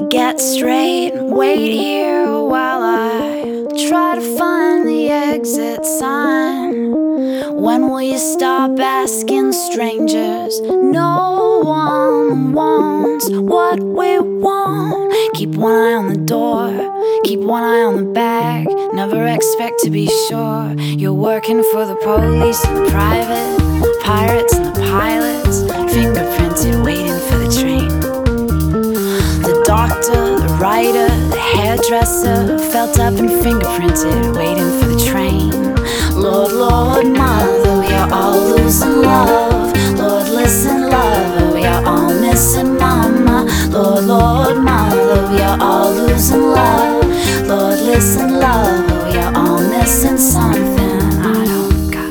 get straight, wait here while I try to find the exit sign. When will you stop asking strangers? No one wants what we want. Keep one eye on the door, keep one eye on the bag. Never expect to be sure. You're working for the police and the private pirates and the pilots, fingerprinted waiting for the train. The doctor, the writer, the hairdresser, felt up and fingerprinted waiting for the train. Lord, Lord, Mother, we are all losing love. Lord, listen, lover, we are all missing Mama. Lord, Lord, Mother, we are all losing love. Lord, listen, lover, we are all missing something. I don't got.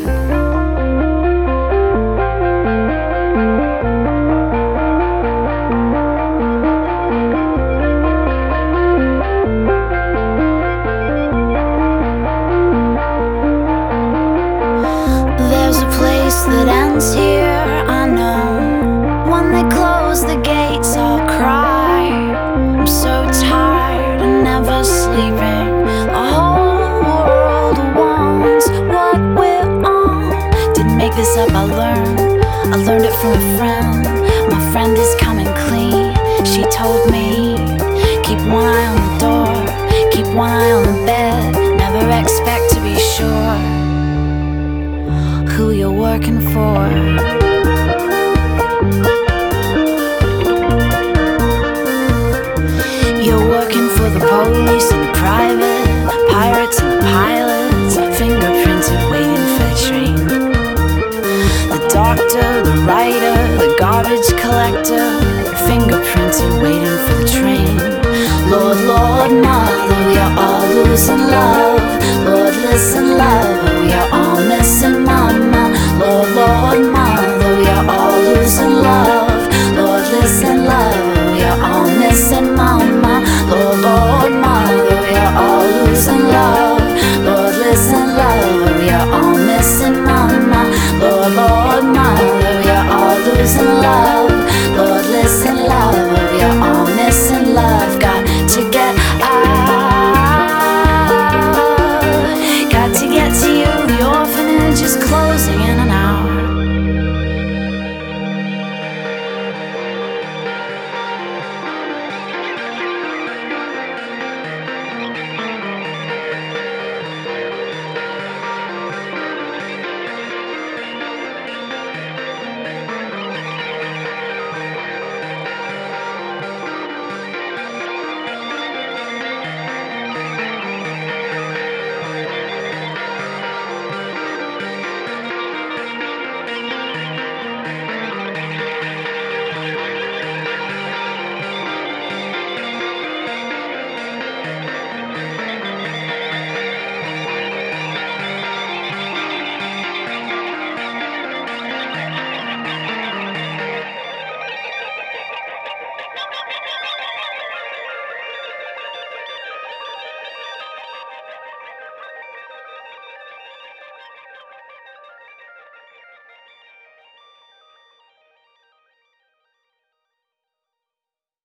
There's a place that ends here, I know. When they close the gates, I'll cry. I'm so tired and never sleeping. The whole world wants what we're on. Didn't make this up, I learned it from a friend. My friend is coming clean. She told me, keep one eye on the door, keep one eye on the bed. Never expect to be sure who you're working for. You're working for the police and the private pirates and the pilots, fingerprinted waiting for the train. The doctor, the writer, the garbage collector, fingerprinted waiting for the train. Lord, Lord, Mother, we are all losing love.